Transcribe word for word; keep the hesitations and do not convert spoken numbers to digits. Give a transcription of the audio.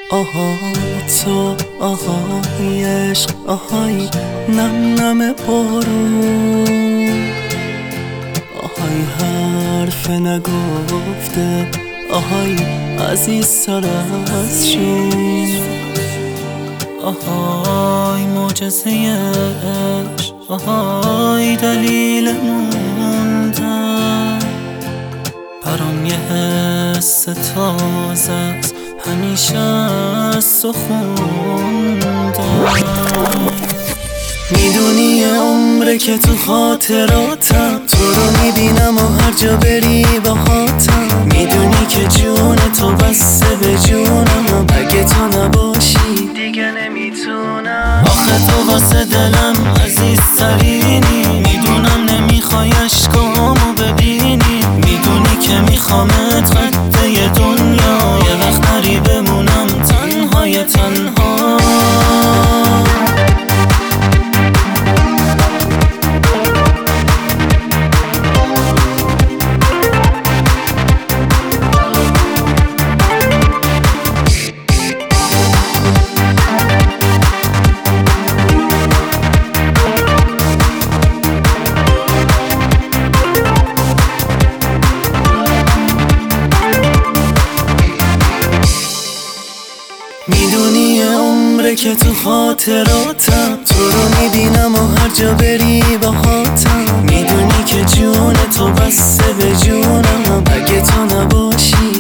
آهای تو، آهای عشق، آهای نم نم بارون، آهای حرف نگفته، آهای عزیزتر از جون، آهای معجزه عشق، آهای دلیل موندن. برام یه حس تازه است، همیشه از تو خوندم. میدونی یه عمره که تو خاطراتم، تو رو میبینم و هر جا بری باهاتم. میدونی که جون تو بسته به جونم، اگه تو نباشی دیگه نمیتونم. آخه تو واسه دلم عزیزترینی، میدونم نمیخوای اشکامو ببینی. میدونی که میخوامت قده دنیا، یه وقت نری بمونم تنهای تنها. میدونی یه عمره که تو خاطراتم، تو رو میبینم و هر جا بری باهاتم. میدونی که جون تو بسته به جونم، اگه تو نباشی